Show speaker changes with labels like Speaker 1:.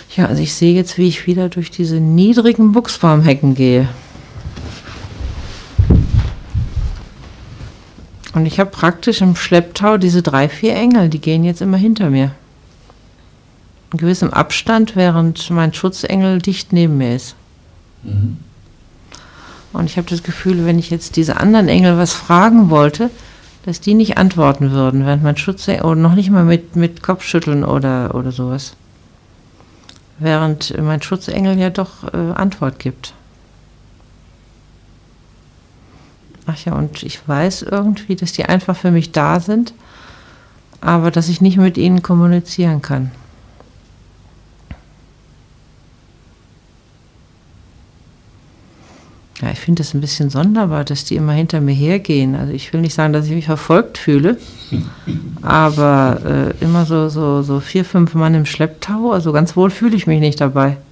Speaker 1: Ja, also ich sehe jetzt, wie ich wieder durch diese niedrigen Buchsbaumhecken gehe. Und ich habe praktisch im Schlepptau diese 3, 4 Engel, die gehen jetzt immer hinter mir. In gewissem Abstand, während mein Schutzengel dicht neben mir ist. Mhm. Und ich habe das Gefühl, wenn ich jetzt diese anderen Engel was fragen wollte, dass die nicht antworten würden, während mein Schutzengel, oder noch nicht mal mit Kopfschütteln oder sowas. Während mein Schutzengel ja doch Antwort gibt. Ach ja, und ich weiß irgendwie, dass die einfach für mich da sind, aber dass ich nicht mit ihnen kommunizieren kann. Ja, ich finde das ein bisschen sonderbar, dass die immer hinter mir hergehen. Also ich will nicht sagen, dass ich mich verfolgt fühle, aber immer so 4, 5 Mann im Schlepptau, also ganz wohl fühle ich mich nicht dabei.